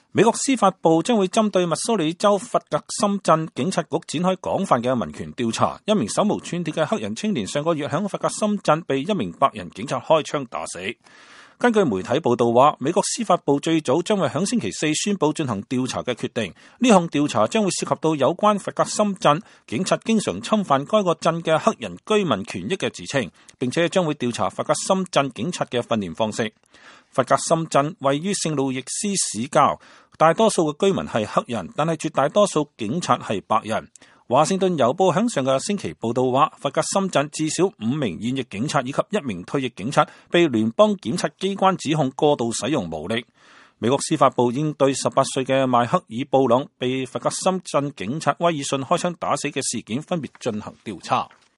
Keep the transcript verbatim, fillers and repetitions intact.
美國司法部將會針對密蘇里州弗格森鎮警察局展開廣泛嘅民權調查。一名手無寸鐵嘅黑人青年上個月響弗格森鎮被一名白人警察開槍打死。根據媒體報道話，美國司法部最早將會響星期四宣布進行調查嘅決定。呢項調查將會涉及到有關弗格森鎮警察經常侵犯該個鎮嘅黑人居民權益嘅指稱，並且將會調查弗格森鎮警察嘅訓練方式。弗格森鎮位於聖路易斯市郊，大多數嘅居民係黑人，但係絕大多數警察係白人。華盛頓郵報響上個星期報道話，弗格森鎮至少五名現役警察以及一名退役警察被聯邦檢察機關指控過度使用武力。美國司法部應對十八歲嘅邁克爾布朗被弗格森鎮警察威爾遜開槍打死嘅事件分別進行調查。